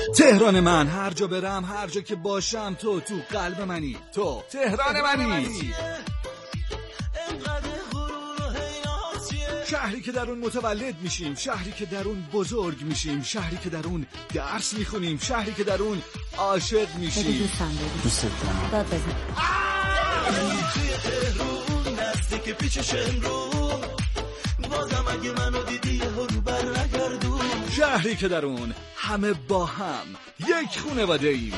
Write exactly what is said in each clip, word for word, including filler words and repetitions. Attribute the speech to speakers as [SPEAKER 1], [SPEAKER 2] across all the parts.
[SPEAKER 1] تهران من، هر جا برم، هر جا که باشم، تو تو قلب منی، تو تهران منی. شهری که در اون متولد میشیم، شهری که در اون بزرگ میشیم، شهری که در اون درس میخونیم، شهری که در اون عاشق میشیم.
[SPEAKER 2] دوست دارم.
[SPEAKER 3] داد بزن.
[SPEAKER 4] توی تهرون نزدیک پیچ شمرون، بازم اگه منو دیدی یه رو بر نگردون.
[SPEAKER 1] شهری که در اون همه با هم یک خانواده ایم.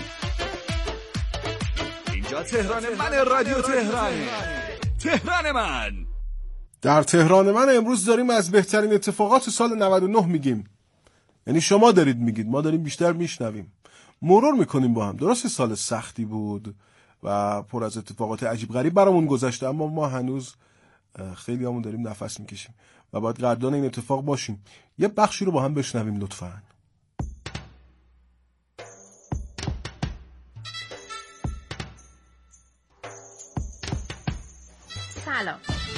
[SPEAKER 1] اینجا تهران من، رادیو تهرانه. تهران من.
[SPEAKER 5] در تهران من امروز داریم از بهترین اتفاقات سال نود و نه میگیم. یعنی شما دارید میگید، ما داریم بیشتر میشنویم. مرور میکنیم با هم. درسته سال سختی بود و پر از اتفاقات عجیب غریب برامون گذشته، اما ما هنوز خیلی همون داریم نفس میکشیم و باید قدردان این اتفاق باشیم. یه بخشی رو با هم بشنویم لطفاً.
[SPEAKER 3] سلام.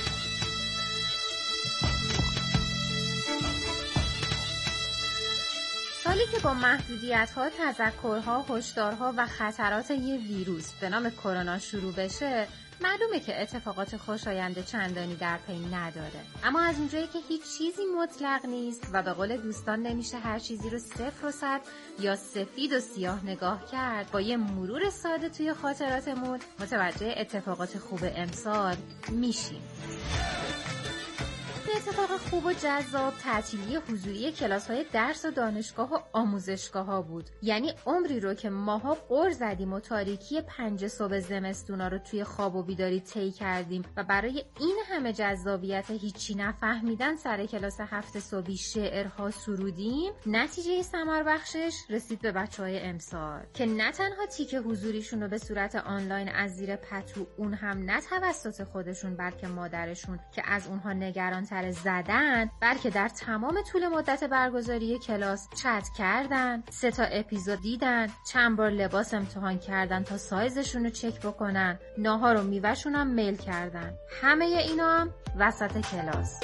[SPEAKER 3] سالی که با محدودیت‌ها، تذکرها، هشدارها و خطرات یه ویروس به نام کرونا شروع بشه، معلومه که اتفاقات خوشایند چندانی در پی نداره. اما از اونجایی که هیچ چیزی مطلق نیست و به قول دوستان نمیشه هر چیزی رو صفر و صد یا سفید و سیاه نگاه کرد، با یه مرور ساده توی خاطراتمون متوجه اتفاقات خوب امسال میشیم. اتفاق خوب و جذاب تعطیلی حضوری کلاس‌های درس و دانشگاه و آموزشگاه‌ها بود. یعنی عمری رو که ماها غر زدیم و تاریکی پنج صبح زمستونا رو توی خواب و بیداری طی کردیم و برای این همه جذابیت هیچی نفهمیدن سر کلاس هفت صبحی شعرها سرودیم، نتیجه ثمر بخشش رسید به بچه‌های امسال که نه تنها تیک حضوریشون رو به صورت آنلاین از زیر پتو، اون هم نه توسط خودشون بلکه مادرشون که از اونها نگران تر زدن، بلکه در تمام طول مدت برگزاری کلاس چت کردن، سه تا اپیزود دیدن، چند بار لباس امتحان کردن تا سایزشون رو چک بکنن، ناهار و میوهشون هم میل کردن. همه اینا هم وسط کلاس.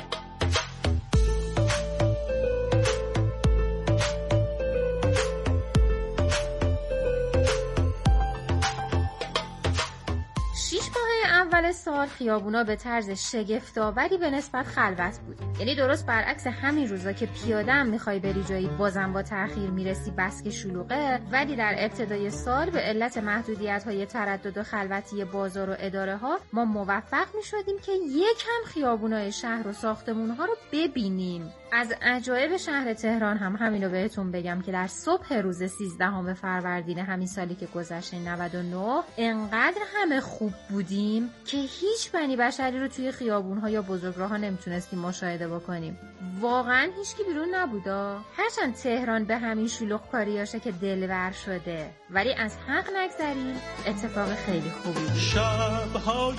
[SPEAKER 3] اول سال خیابونا به طرز شگفت‌آوری به نسبت خلوت بود. یعنی درست برعکس همین روزا که پیاده هم میخوای بری جایی بازم با تأخیر میرسی بس که شلوغه، ولی در ابتدای سال به علت محدودیت‌های تردد و خلوتی بازار و اداره ها ما موفق میشدیم که یکم خیابونای شهر و ساختمون‌ها رو ببینیم. از عجایب شهر تهران هم همین رو بهتون بگم که در صبح روز سیزدهم فروردین همین سالی که گذشته نود و نه انقدر همه خوب بودیم که هیچ بنی بشری رو توی خیابون‌ها یا بزرگراه‌ها نمیتونستیم مشاهده بکنیم. واقعا هیچکی بیرون نبودا. هرچند تهران به همین شلوغ کاریاشه که دلبر شده، ولی از حق نگذریم اتفاق خیلی خوبی بود.
[SPEAKER 4] شب‌های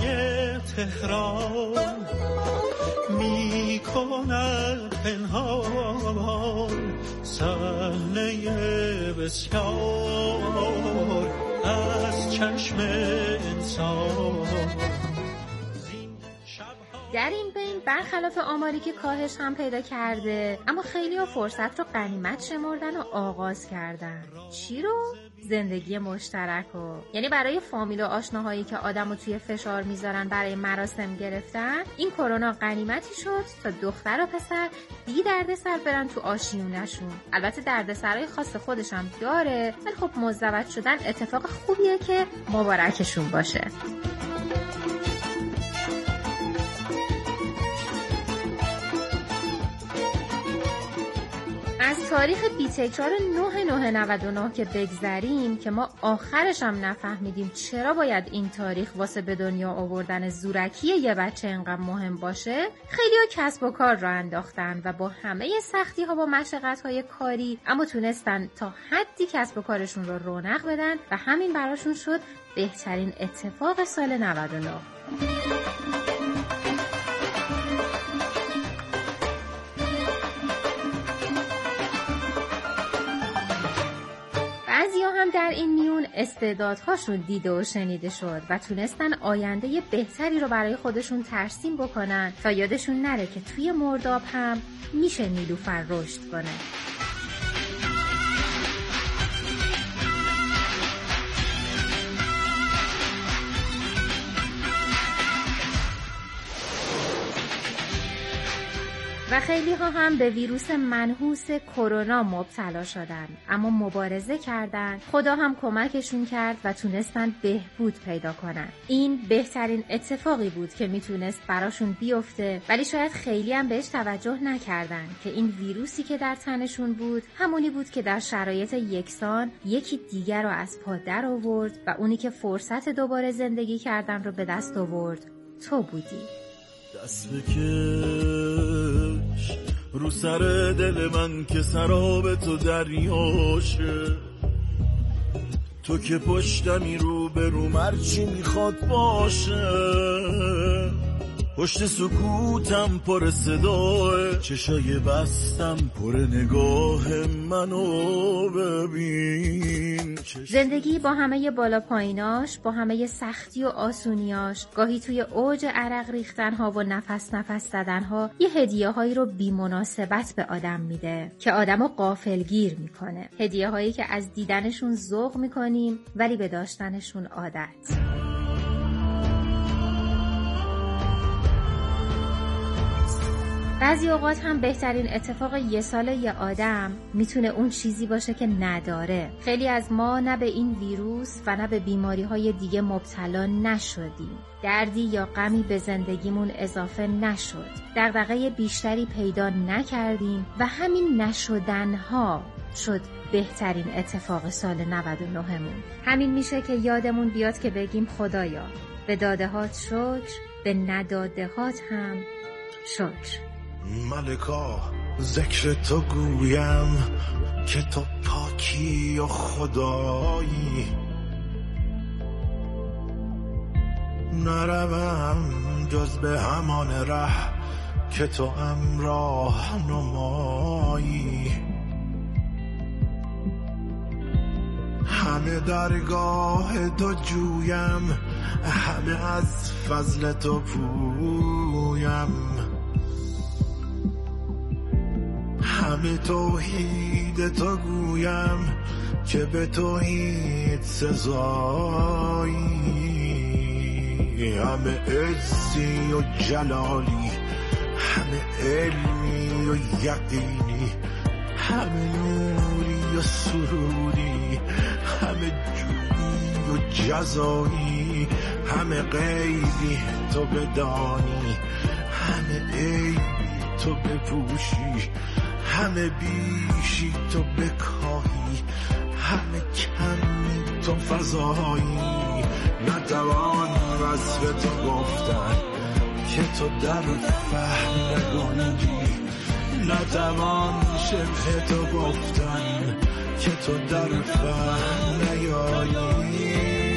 [SPEAKER 4] تهران می‌کند پنهان صحنه بسیار از چشم انسان.
[SPEAKER 3] در این بین برخلاف آماری که کاهش هم پیدا کرده، اما خیلی ها فرصت رو غنیمت شمردن و آغاز کردن. چی رو؟ زندگی مشترک رو. یعنی برای فامیل و آشناهایی که آدمو توی فشار میذارن برای مراسم گرفتن، این کرونا غنیمتی شد تا دختر و پسر بی دردسر برن تو آشیونشون. البته دردسرای خاص خودش هم داره، ولی خب مزدوج شدن اتفاق خوبیه که مبارکشون باشه. از تاریخ بی‌تکرار نه نه نود و نه که بگذریم که ما آخرش هم نفهمیدیم چرا باید این تاریخ واسه به دنیا آوردن زورکی یه بچه انقدر مهم باشه، خیلی ها کسب و کار را انداختن و با همه سختی ها و مشقت های کاری اما تونستن تا حدی کسب و کارشون رو رونق بدن و همین براشون شد بهترین اتفاق سال نود و نه. بعضیا هم در این میون استعدادهاشون دیده و شنیده شد و تونستن آینده بهتری رو برای خودشون ترسیم بکنن تا یادشون نره که توی مرداب هم میشه نیلوفر رشد کنه. و خیلی ها هم به ویروس منحوس کرونا مبتلا شدن، اما مبارزه کردن، خدا هم کمکشون کرد و تونستن بهبود پیدا کنن. این بهترین اتفاقی بود که میتونست براشون بیفته، ولی شاید خیلی هم بهش توجه نکردن که این ویروسی که در تنشون بود همونی بود که در شرایط یکسان یکی دیگر رو از پا در آورد و اونی که فرصت دوباره زندگی کردن رو به دست آورد تو بودی.
[SPEAKER 4] دست بکش رو سر دل من که سراب تو دریاشه، تو که پشتمی رو به رو مرچی میخواد باشه، پشت سکوتم پر صداه، چشای بستم پر نگاه منو ببین.
[SPEAKER 3] زندگی با همه بالا پاییناش، با همه سختی و آسونیاش، گاهی توی اوج عرق ریختنها و نفس نفس زدنها یه هدیه هایی رو بی مناسبت به آدم میده که آدمو غافلگیر میکنه. هدیه هایی که از دیدنشون ذوق میکنیم ولی به داشتنشون عادت. بعضی اوقات هم بهترین اتفاق یه سال یه آدم میتونه اون چیزی باشه که نداره. خیلی از ما نه به این ویروس و نه به بیماری های دیگه مبتلا نشدیم. دردی یا غمی به زندگیمون اضافه نشد. دغدغه بیشتری پیدا نکردیم و همین نشدنها شد بهترین اتفاق سال نود و نه مون. همین میشه که یادمون بیاد که بگیم خدایا به دادهات شکر، به ندادهات هم شکر.
[SPEAKER 4] ملکا ذکر تو گویم که تو پاکی و خدایی، نروم جز به همان ره که تو همراه نمایی. همه درگاه تو جویم، همه از فضل تو پویم، همه توحید تو گویم که به توحید سزایی. همه عزی و جلالی، همه علمی و یقینی، همه نوری و سروری، همه جودی و جزایی، همه غیبی تو بدانی، همه عیبی تو بپوشی، همه بیشی تو بکاهی، همه کمی تو فضایی. نتوان وصف تو گفتن که تو در فهم نگنجی، نتوان شبه تو گفتن که تو در فهم نیایی.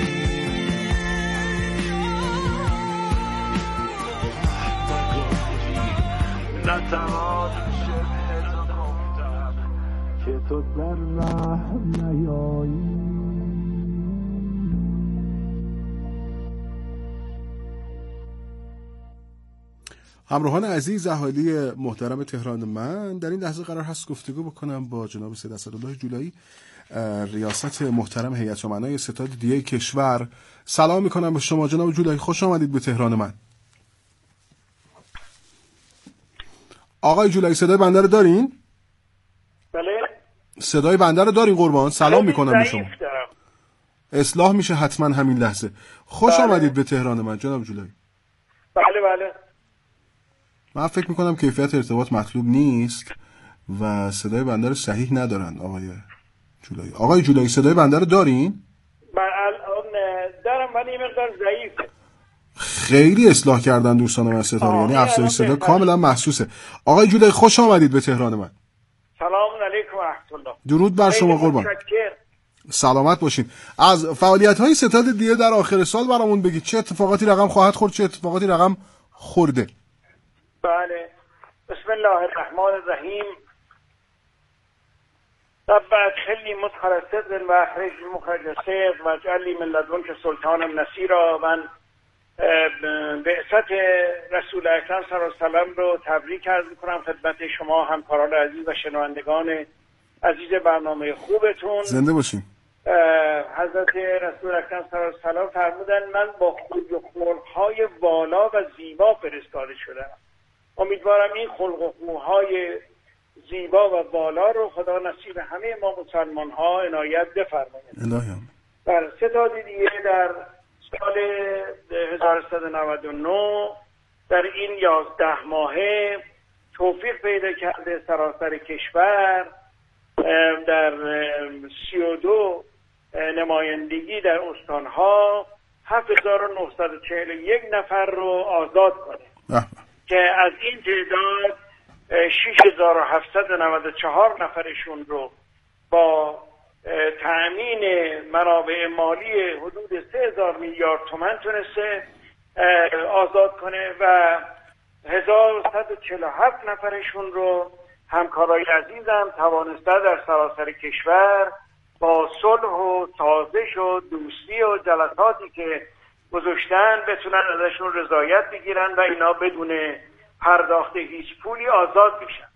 [SPEAKER 4] نتوان شبه تو گفتن که تو در فهم نیایی.
[SPEAKER 5] همراهان عزیز اهالی محترم تهران، من در این لحظه قرار هست گفتگو بکنم با جناب سید اسدالله جولایی، ریاست محترم هیئت امنای ستاد دیه کشور. سلام میکنم به شما جناب جولایی، خوش آمدید به تهران من. آقای جولایی صدای بنده رو دارین؟
[SPEAKER 2] بله.
[SPEAKER 5] صدای بنده رو دارین قربان؟ سلام میکنم به شما. اصلاح میشه حتما همین لحظه. خوش بله. آمدید به تهران من جناب جولایی.
[SPEAKER 2] بله بله.
[SPEAKER 5] من فکر میکنم کیفیت ارتباط مطلوب نیست و صدای بنده رو صحیح ندارن آقای جولایی. آقای جولایی صدای بنده رو دارین؟
[SPEAKER 2] من الان دارم ولی مقدار ضعیفه.
[SPEAKER 5] خیلی اصلاح کردن دوستان من ستاره، یعنی افزایش صدا کاملا محسوسه. آقای جولایی خوش آمدید به تهران من.
[SPEAKER 2] سلام علیکم و رحمت الله.
[SPEAKER 5] درود بر شما قربان. سلامت باشین. از فعالیت‌های ستاد دیه در آخر سال برامون بگید چه اتفاقاتی رقم خواهد خورد، چه اتفاقاتی رقم خورده؟
[SPEAKER 2] بله. بسم الله الرحمن الرحیم. رب ادخلنی مدخل صدق و اخرجنی مخرج صدق واجعل لی من لدنک سلطانا نصیرا. من بعثت رسول اکرم صلی الله علیه و سلم رو تبریک عرض می‌کنم خدمت شما همکاران عزیز و شنوندگان عزیز برنامه خوبتون.
[SPEAKER 5] زنده باشین.
[SPEAKER 2] حضرت رسول اکرم صلی الله علیه و سلم فرمودن من با خوی و خلق‌های والا و زیبا فرستاده شدم. امیدوارم این خلق و خوهای زیبا و بالا رو خدا نصیب همه ما مسلمان ها عنایت بفرماید.
[SPEAKER 5] الهی.
[SPEAKER 2] در ستاد دیگه در سال هزار و سیصد و نود و نه در این یازده ماهه توفیق پیدا کرده سراسر کشور در سی و دو نمایندگی در استانها هفت هزار و نهصد و چهل و یک نفر رو آزاد کنه که از این تعداد شش هزار و هفتصد و نود و چهار نفرشون رو با تأمین منابع مالی حدود سه هزار میلیارد تومان تونسته آزاد کنه و هزار و صد و چهل و هفت نفرشون رو همکارای عزیزم توانسته در سراسر کشور با صلح و سازش و دوستی و جلساتی که گذاشتن بتونن ازشون رضایت بگیرن و اینا بدون پرداخت هیچ پولی آزاد بشن.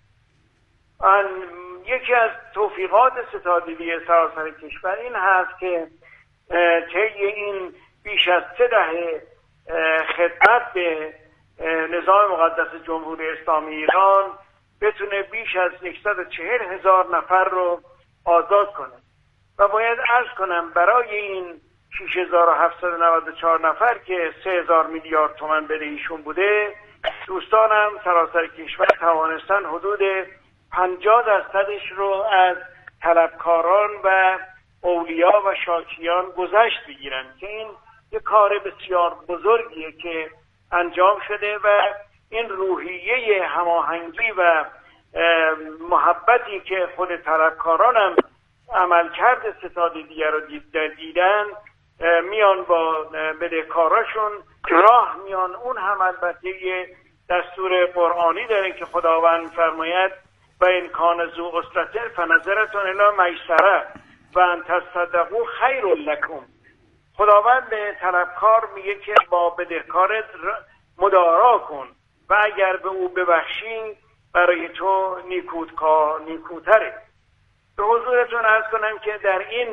[SPEAKER 2] یکی از توفیقات ستادگی سراسر کشور این هست که طی این بیش از سه دهه خدمت به نظام مقدس جمهوری اسلامی ایران بتونه بیش از صد و چهل هزار نفر رو آزاد کنه و باید عرض کنم برای این شش هزار و هفتصد و نود و چهار نفر که سه هزار میلیارد تومان بدهیشون بوده، دوستانم سراسر کشور توانستن حدود پنجاه درصدش رو از طلبکاران و اولیا و شاکیان گذشت بگیرن که این یک کار بسیار بزرگیه که انجام شده و این روحیه هماهنگی و محبتی که خود طلبکارانم عملکرد ستادگی رو دیدن میان با بدهکاراشون راه میان. اون هم البته یه دستور قرآنی داره که خداوند فرماید و این کان ذو عسرة فنظرة الی میسرة و ان تصدقوا خیر لکم. خداوند به طلبکار میگه که با بدهکارت مدارا کن و اگر به او ببخشی برای تو نیکوتکار نیکوتره. به حضورتون عرض کنم که در این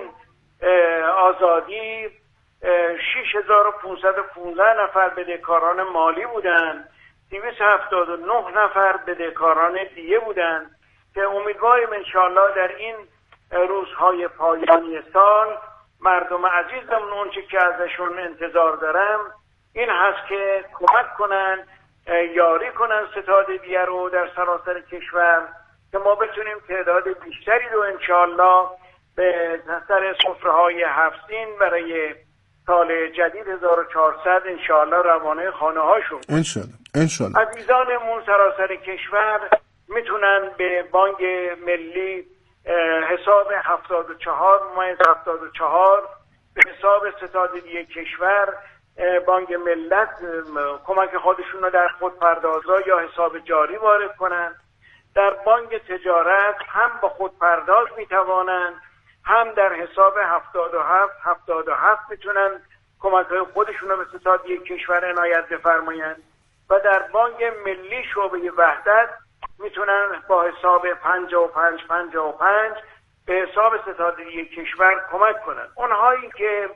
[SPEAKER 2] آزادی شش هزار و پانصد و پانزده نفر بدهکاران مالی بودند، دویست و هفتاد و نه نفر بدهکاران دیگه بودند که امیدواریم انشاءالله در این روزهای پایانی سال مردم عزیزمون اونچه که ازشون انتظار دارم این هست که کمک کنن، یاری کنن ستادگی رو در سراسر کشور که ما بتونیم تعداد بیشتری رو انشاءالله به سر سفره‌های هفت‌سین برای سال جدید هزار و چهارصد انشاءالله روانه خانه هاشون
[SPEAKER 5] انشاءالله انشاءالله
[SPEAKER 2] عزیزانمون سراسر کشور میتونن به بانک ملی حساب هفتاد و چهار ممیز هفتاد و چهار به حساب ستادگی کشور بانک ملت کمک خودشون رو در خودپردازها یا حساب جاری وارد کنن. در بانک تجارت هم با خودپرداز میتوانن هم در حساب هفتاد و هفت هفتاد و هفت میتونن کمک های خودشون رو به ستادگی کشور عنایت بفرمایند و در بانک ملی شعبه وحدت میتونن با حساب پنجاه و پنج پنجاه و پنج به حساب ستادگی کشور کمک کنن. اونهایی که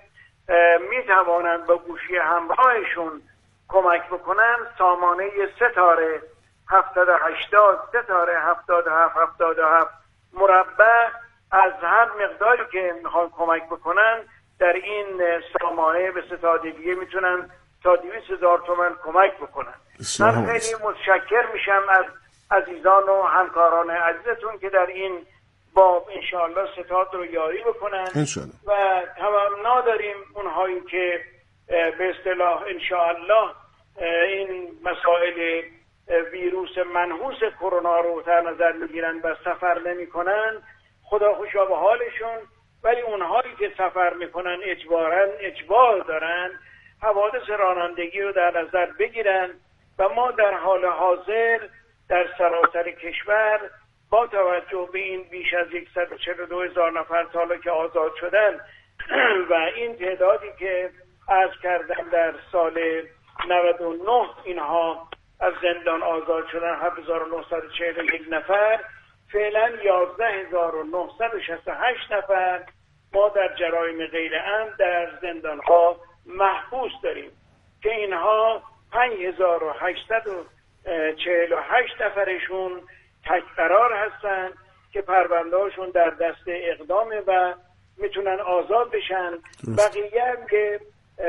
[SPEAKER 2] میتوانند با گوشی همراهشون کمک بکنن سامانه ستاره هفتاد و هشتاد ستاره هفتاد و هفت هفتاد و هفت مربع از هر مقداری که میخوان کمک بکنن در این سامانه به ستادگی میتونن تا دویست هزار تومان کمک بکنن. من خیلی متشکر میشم از عزیزان و همکاران عزیزتون که در این باب انشاءالله ستاد رو یاری بکنن
[SPEAKER 5] انشاءالله.
[SPEAKER 2] و تمنا داریم اونهایی که به اصطلاح انشاءالله این مسائل ویروس منحوس کرونا رو در نظر میگیرن و سفر نمی کنن خدا خوشا به حالشون، ولی اونهایی که سفر میکنن اجباراً اجبار دارن حوادث رانندگی رو در نظر بگیرن و ما در حال حاضر در سراسر کشور با توجه به این بیش از صد و چهل و دو هزار نفر تا که آزاد شدن و این تعدادی که عرض کردم در سال نود و نه اینها از زندان آزاد شدن هفت هزار و نهصد و چهل و یک نفر، فعلا یازده هزار و نهصد و شصت و هشت نفر ما در جرایم غیر امن در زندان ها محبوس داریم که اینها پنج هزار و هشتصد و چهل و هشت نفرشون تک قرار هستن که پروندهاشون در دست اقدامه و میتونن آزاد بشن. بقیه هم که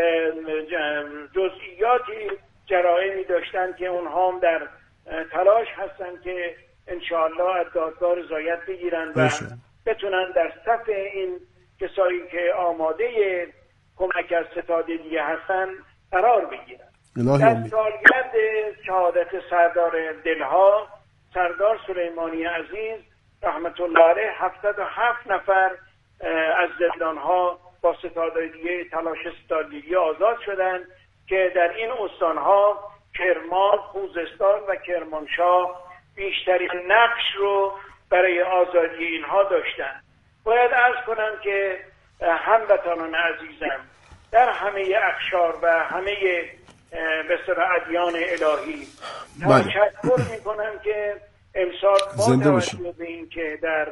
[SPEAKER 2] جزئیاتی جرائمی داشتن که اونها هم در تلاش هستن که انشاءالله از دادگاه رضایت بگیرن و بتونن در صف این کسایی که آماده کمک از ستاد دیگه هستن قرار بگیرن. در سالگرد شهادت سردار دلها سردار سلیمانی عزیز رحمت الله علیه هفتاد و هفت نفر از زندانها با ستادگی تلاش ستادگی آزاد شدند که در این استانها کرمان، خوزستان و کرمانشاه بیشترین نقش رو برای آزادی اینها داشتند. باید عرض کنم که هموطنان عزیزم در همه اقشار و همه به اصطلاح ادیان الهی تشکر میکنم که امسال با توجه به این که در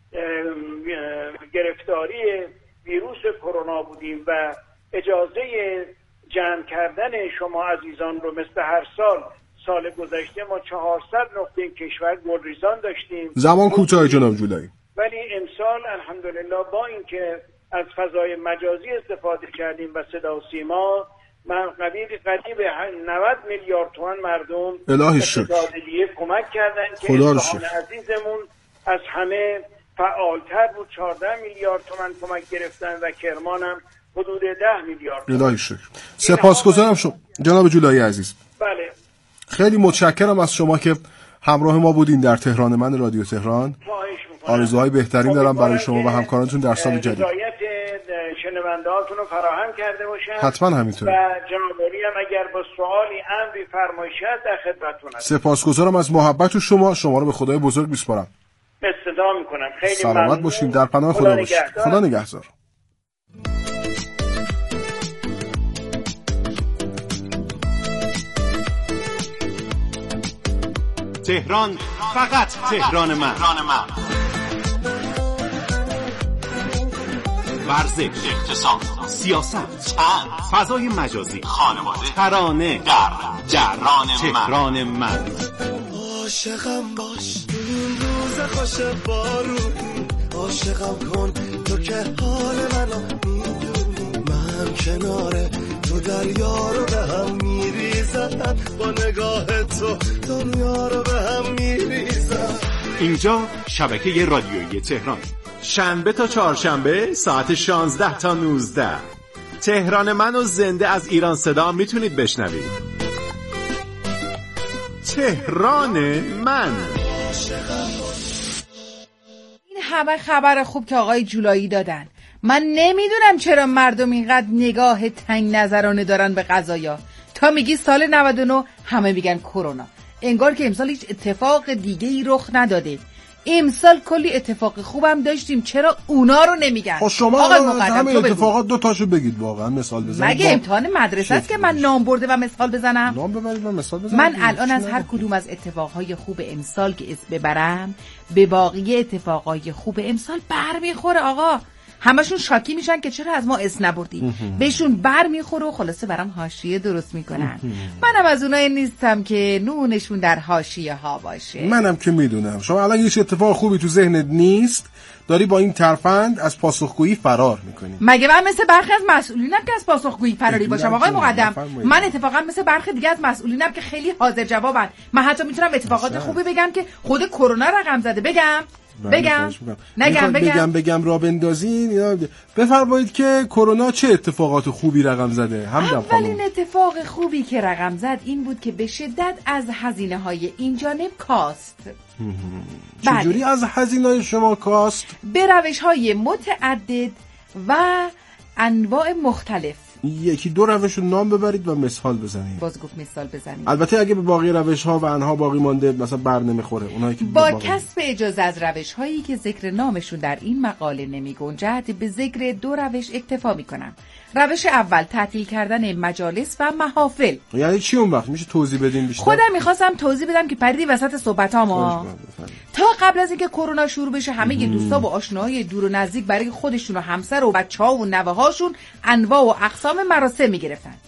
[SPEAKER 2] گرفتاری ویروس کرونا بودیم و اجازه جمع کردن شما عزیزان رو مثل هر سال سال گذشته ما چهارصد نقطه کشور گلریزان داشتیم،
[SPEAKER 5] زمان کوتاه جناب جولایی،
[SPEAKER 2] ولی امسال الحمدلله با اینکه از فضای مجازی استفاده کردیم و صدا و سیما من قریب قریب نود میلیارد تومان مردم
[SPEAKER 5] الهی شکر
[SPEAKER 2] کمک کردن که اصفهان عزیزمون از همه فعالتر بود، چهارده میلیارد تومان کمک گرفتن و کرمان هم حدود ده میلیارد.
[SPEAKER 5] الهی شکر. سپاسگزارم شما جناب جولایی عزیز.
[SPEAKER 2] بله.
[SPEAKER 5] خیلی متشکرم از شما که همراه ما بودین در تهران من رادیو تهران. آرزوهای بهترین دارم برای شما و همکارانتون در سال جدید.
[SPEAKER 2] رضایت شنوندهاتون رو فراهم کرده باشن.
[SPEAKER 5] حتما همینطوره.
[SPEAKER 2] و جناب عالی هم اگر با سوالی امری فرمایشی هست در خدمتتون هستم.
[SPEAKER 5] سپاسگزارم از محبت شما. شما رو به خدای بزرگ میسپارم.
[SPEAKER 2] استدعا میکنم. خیلی
[SPEAKER 5] ممنون. سلامت باشین. در پناه خدا باشین. خدا نگهدار.
[SPEAKER 6] تهران فقط تهران من. ورزش، اقتصاد، سیاست، چند، فضای مجازی، خانواده، ترانه، در جران تهران من.
[SPEAKER 4] عاشقم باش این روز خوش بارونی، عاشقم کن تو که حال منو میدونی، من کناره تو دریا رو به هم میریزم، با نگاه تو دنیا رو به هم میریزم.
[SPEAKER 6] اینجا شبکه رادیویی تهران، شنبه تا چهارشنبه ساعت شانزده تا نوزده. تهران منو زنده از ایران صدا میتونید بشنوید. تهران من.
[SPEAKER 7] این همه خبر خوب که آقای جولایی دادن، من نمیدونم چرا مردم اینقدر نگاه تنگ نظرانه دارن به قضایا. تا میگی سال نود و نه همه میگن کرونا، انگار که امسال هیچ اتفاق دیگه ای رخ نداده. امسال کلی اتفاق خوبم داشتیم، چرا اونا رو نمیگن؟
[SPEAKER 5] خب شما همه اتفاقات دو تاشو بگید واقعا مثال بزنید.
[SPEAKER 7] مگه امتحان مدرسه است که من نام برده و مثال بزنم؟
[SPEAKER 5] نام ببرید و مثال بزنید.
[SPEAKER 7] من الان از هر کدوم از اتفاقهای خوب امسال که اسم ببرم به باقی اتفاقهای خوب امسال برمیخوره آقا. همشون شاکی میشن که چرا از ما اسم نبردی، بهشون بر میخوره و خلاصه برام حاشیه درست میکنن. منم از اونای نیستم که نونشون در حاشیه ها باشه.
[SPEAKER 5] منم که میدونم شما الان هیچ اتفاق خوبی تو ذهنت نیست، داری با این ترفند از پاسخگویی فرار میکنی.
[SPEAKER 7] مگه من مثل برخی از مسئولینم که از پاسخگویی فراری باشم آقای مقدم؟ من اتفاقا مثل برخی دیگه از مسئولینم که خیلی حاضر جوابن. من حتی میتونم اتفاقات خوبی بگم که خود کرونا رقم زده. بگم بگم نگم بگم
[SPEAKER 5] بگم بگم را بندازین یا بفرمایید که کرونا چه اتفاقات خوبی رقم زده؟
[SPEAKER 7] اولین اتفاق خوبی که رقم زد این بود که به شدت از هزینه‌های این جانب کاست.
[SPEAKER 5] چجوری از هزینه‌های شما کاست؟
[SPEAKER 7] به روش‌های متعدد و انواع مختلف.
[SPEAKER 5] یکی دو روش رو نام ببرید و مثال بزنید.
[SPEAKER 7] باز گفت مثال بزنید.
[SPEAKER 5] البته اگه به باقی روش ها و انها باقی مانده مثلا بر نمیخوره اونایی که
[SPEAKER 7] با کسب اجازه از روش هایی که ذکر نامشون در این مقاله نمی گنجد به ذکر دو روش اکتفا میکنم. روش اول تعطیل کردن مجالس و محافل.
[SPEAKER 5] یعنی چی اون وقت؟ میشه توضیح بدین بیشتر؟
[SPEAKER 7] خودم میخواستم توضیح بدم که پریدی وسط صحبتام. تا قبل از اینکه کرونا شروع بشه همه ی دوستا و آشناهای دور و نزدیک برای خودشون و همسر و بچه‌ها و نوه‌هاشون انواع و اقسام مراسم میگرفتن.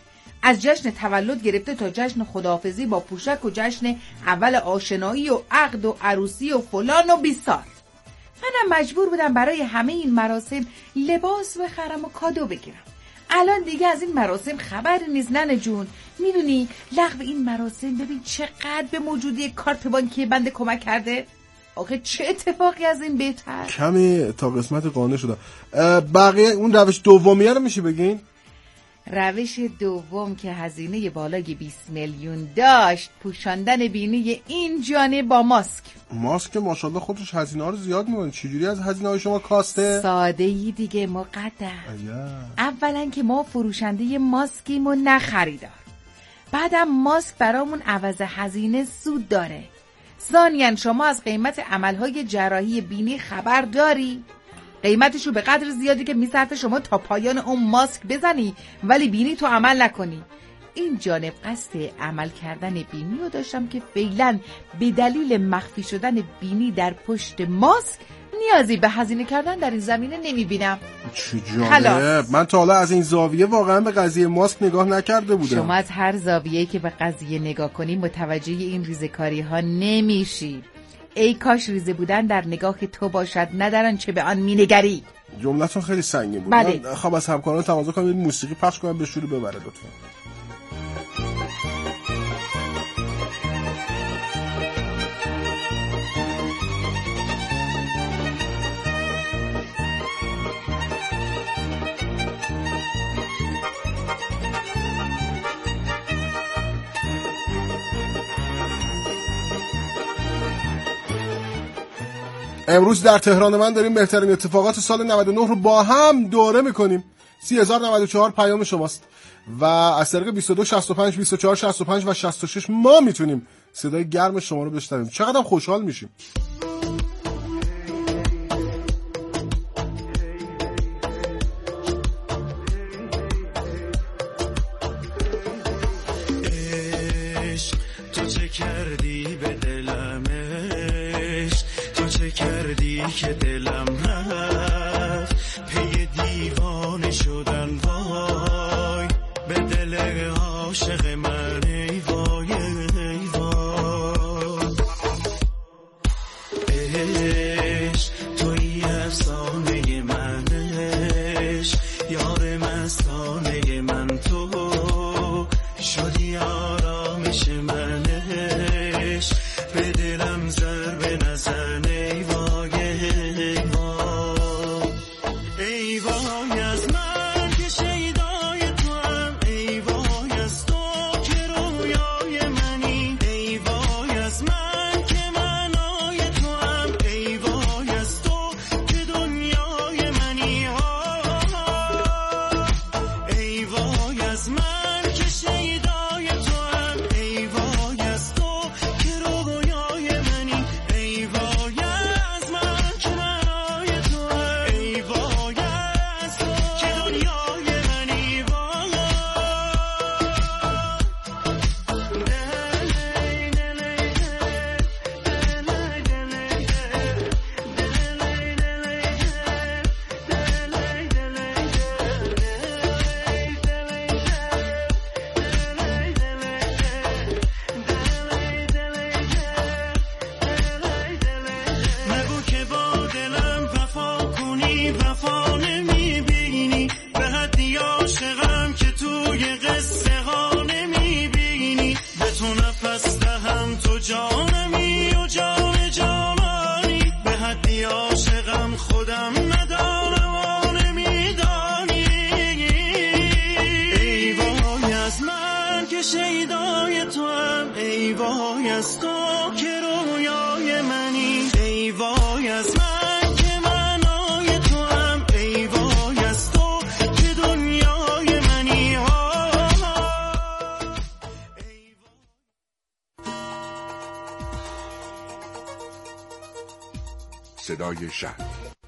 [SPEAKER 7] از جشن تولد گرفته تا جشن خداحافظی با پوشک و جشن اول آشنایی و عقد و عروسی و فلان و بیسار. منم مجبور بودم برای همه این مراسم لباس بخرم و کادو بگیرم. الان دیگه از این مراسم خبری نیست ننه جون. میدونی لغو این مراسم ببین چقدر به موجودی کارت بانکی بنده کمک کرده؟ آخه چه اتفاقی از این بهتر؟
[SPEAKER 5] کمی تا قسمت قانع شدم. بقیه اون روش دومیه رو میشه بگین؟
[SPEAKER 7] روش دوم که هزینه بالای بیست میلیون داشت، پوشاندن بینی این جانه با ماسک.
[SPEAKER 5] ماسک ماشاءالله خودش هزینه ها رو زیاد می‌کنه. چجوری از هزینه های شما کاسته؟
[SPEAKER 7] ساده‌ای دیگه مقدر. اولا که ما فروشنده ماسکیم و نه خریدار. بعدم ماسک برامون عوض هزینه سود داره. ثانیاً شما از قیمت عملهای جراحی بینی خبر داری؟ قیمتشو به قدر زیادی که میصرفه شما تا پایان اون ماسک بزنی ولی بینی تو عمل نکنی. این جانب قصد عمل کردن بینی رو داشتم که فعلا به دلیل مخفی شدن بینی در پشت ماسک نیازی به هزینه کردن در این زمینه نمیبینم.
[SPEAKER 5] چه جالب. من تا حالا از این زاویه واقعا به قضیه ماسک نگاه نکرده بودم.
[SPEAKER 7] شما از هر زاویه‌ای که به قضیه نگاه کنی متوجه این ریزه‌کاری ها نمیشی. ای کاش ریزه بودن در نگاه تو باشد نه در آنچه به آن مینگری.
[SPEAKER 5] جملتون خیلی سنگین بود.
[SPEAKER 7] بله.
[SPEAKER 5] من خب از همکاران تقاضا کنم این موسیقی پخش کنم به شروع ببره لطفا. امروز در تهران من داریم بهترین اتفاقات سال نود و نه رو با هم دوره میکنیم. سی هزار و نود و چهار پیام شماست و از طریق بیست و دو شصت و پنج بیست و چهار شصت و پنج و شصت و شش ما میتونیم صدای گرم شما رو بشنویم. چقدر خوشحال میشیم.
[SPEAKER 4] تو چه کردی به دلمش، تو چه کردی که دلم رفت پی دیوانه شدن. وای به دل عاشق من ای وای ای وای. عشق توی افسانه منش، یار مستانه من تو شدی آرامش منش. به دلم ضربه نزن ای وای ای وای. ای وای از من که شیدای تو هم، ای وای از تو که رویای منی. ای وای از من که معنای تو هم، ای وای از تو که دنیای منی. ای وای از من که شیدای تو هم، ای وای از تو که رویای منی. ای وای از من که معنای تو هم، ای وای از تو که دنیای منی. وای نگو که با دلم وفا کنی، وفا نمیبینی. به حدی عاشقم که توی قصه ها نمیبینی. به تو نفس دهم تو جانمی و جان جانانی. به حدی عاشقم خودم ندانم و نمیدانی. ای وای از من که شیدای تو هم، ای وای از تو که رویای منی. ای وای از من که معنای تو هم، ای وای از تو که دنیای منی.
[SPEAKER 8] صدای شهر.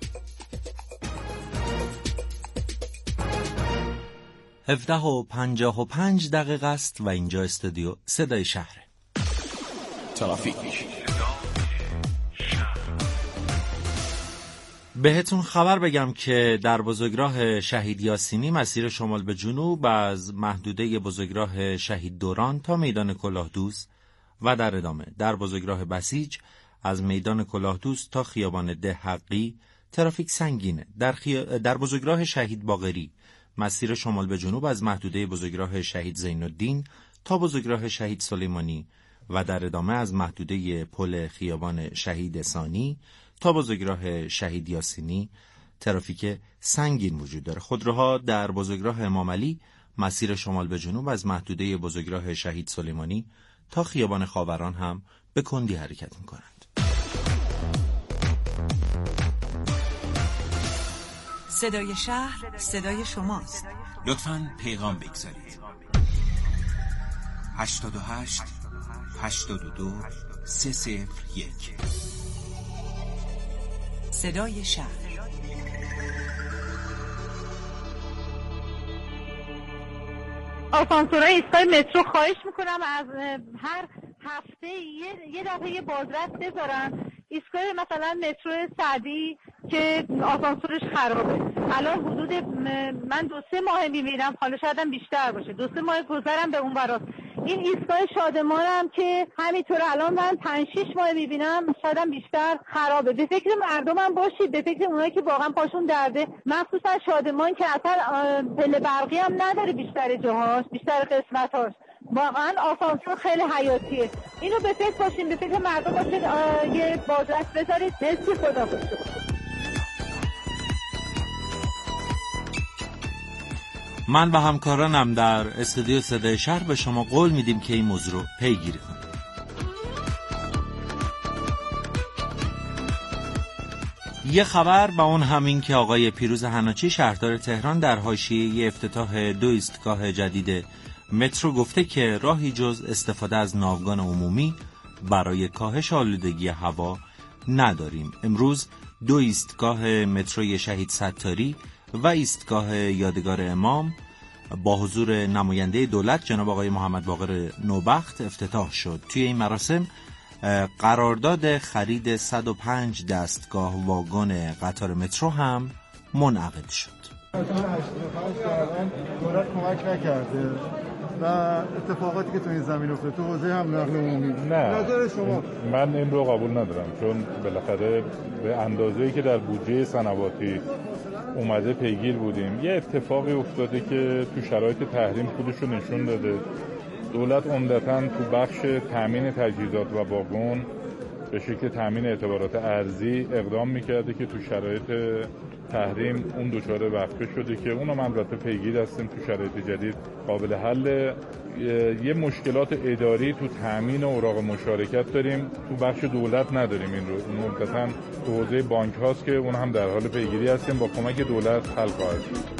[SPEAKER 9] هفده و پنجاه و پنج دقیقه است و اینجا استودیو صدای شهره.
[SPEAKER 8] ترافیک.
[SPEAKER 9] بهتون خبر بگم که در بزرگراه شهید یاسینی مسیر شمال به جنوب از محدوده بزرگراه شهید دوران تا میدان کلاهدوست و در ادامه در بزرگراه بسیج از میدان کلاهدوست تا خیابان ده حقی ترافیک سنگینه. در, خی... در بزرگراه شهید باقری مسیر شمال به جنوب از محدوده بزرگراه شهید زین‌الدین تا بزرگراه شهید سلیمانی و در ادامه از محدوده پل خیابان شهید ثانی تا بزرگراه شهید یاسینی ترافیک سنگین وجود داره. خودروها در بزرگراه امام علی مسیر شمال به جنوب از محدوده بزرگراه شهید سلیمانی تا خیابان خاوران هم به کندی حرکت می‌کنند.
[SPEAKER 8] صدای شهر، صدای شماست.
[SPEAKER 10] لطفاً پیغام بگذارید. هشتاد و هشت هشتاد و دو سه صفر یک.
[SPEAKER 8] صدای شهر.
[SPEAKER 11] آسانسورهای ایستگاه مترو خواهش میکنم از هر هفته یه, یه دفعه یه بازرس بذارن ایستگاه مثلا مترو سعدی که آسانسورش خرابه. الان حدود من دو سه ماه میبینم، حالا شاید هم بیشتر باشه، دو سه ماه گذرم به اون براست. این ایستگاه شادمانم که همینطور الان من پنج شش ماه میبینم، شاید هم بیشتر خرابه. به فکر مردمم باشید، به فکر اونایی که واقعا پاشون درده، مخصوصا شادمان که اصلا پله برقی هم نداره بیشتر جاهاش، بیشتر قسمتاش. واقعا آسانسور خیلی حیاتیه. اینو به فکر باشین، به فکر مردم باشید، یه بازرس بذارید. مرسی، خدا باشید.
[SPEAKER 9] من و همکارانم در استودیو صدای شهر به شما قول میدیم که این موضوع رو پیگیری کنیم. یه خبر و اون همین که آقای پیروز حناچی شهردار تهران در حاشیه افتتاح دو ایستگاه جدید مترو گفته که راهی جز استفاده از ناوگان عمومی برای کاهش آلودگی هوا نداریم. امروز دو ایستگاه متروی شهید ستاری و ایستگاه یادگار امام با حضور نماینده دولت جناب آقای محمد باقر نوبخت افتتاح شد. توی این مراسم قرارداد خرید صد و پنج دستگاه واگن قطار مترو هم منعقد شد.
[SPEAKER 12] دولت کمک نکرده و اتفاقاتی که تو این زمین افتاد تو حوزه هم نقل عمومی، نه نظر شما؟
[SPEAKER 13] من این رو قبول ندارم، چون بالاخره به اندازه‌ای که در بودجه صنواتی اومده پیگیر بودیم. یه اتفاقی افتاده که تو شرایط تحریم خودش رو نشون داده. دولت عمدتاً تو بخش تامین تجهیزات و واگن به شکل تامین اعتبارات ارزی اقدام میکرده که تو شرایط تحریم اون دچار وقفه شده که اونم البته پیگیر هستیم. تو شرایط جدید قابل حل. یه مشکلات اداری تو تامین اوراق مشارکت داریم، تو بخش دولت نداریم. این رو مدتاً تو حوزه بانک هاست که اون هم در حال پیگیری هستیم، با کمک دولت حل خواهد شد.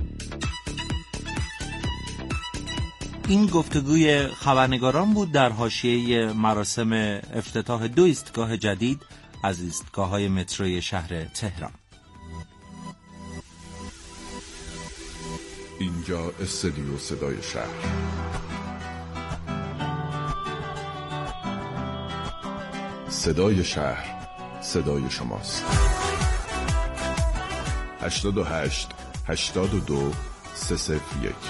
[SPEAKER 9] این گفتگوی خبرنگاران بود در حاشیه مراسم افتتاح دو ایستگاه جدید از ایستگاه‌های متروی شهر تهران.
[SPEAKER 14] اینجا استودیو صدای شهر. صدای شهر، صدای شماست. هشتاد و هشت هشتاد و دو سه صفر یک.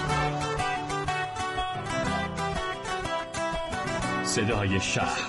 [SPEAKER 15] صدای شهر.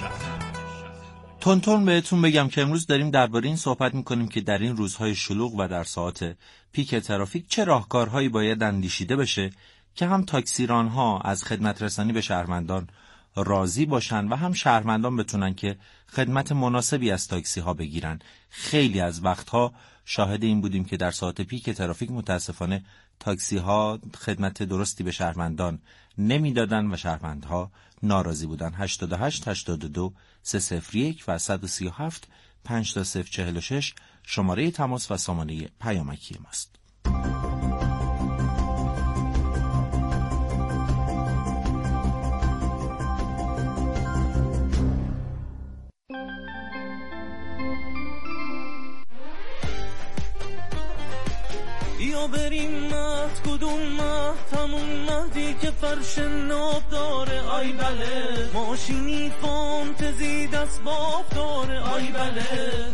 [SPEAKER 9] تونتون بهتون بگم که امروز داریم درباره این صحبت میکنیم که در این روزهای شلوغ و در ساعات پیک ترافیک چه راهکارهایی باید اندیشیده بشه که هم تاکسیرانها از خدمت رسانی به شهروندان راضی باشن و هم شهروندان بتونن که خدمت مناسبی از تاکسی ها بگیرن. خیلی از وقتها شاهد این بودیم که در ساعت پیک ترافیک متاسفانه تاکسی ها خدمت درستی به شهروندان نمیدادن و شهروندها ناراضی بودن. هشتاد و هشت هشتاد و دو سه صفر یک و صد و سی و هفت پنج تا صفر چهل و شش شماره تماس و سامانه پیامکی ماست.
[SPEAKER 16] یا بریم مهد کدوم مهد همون مهدی که فرش ناب داره آی بله، ماشینی فانتزی دست باب داره آی بله،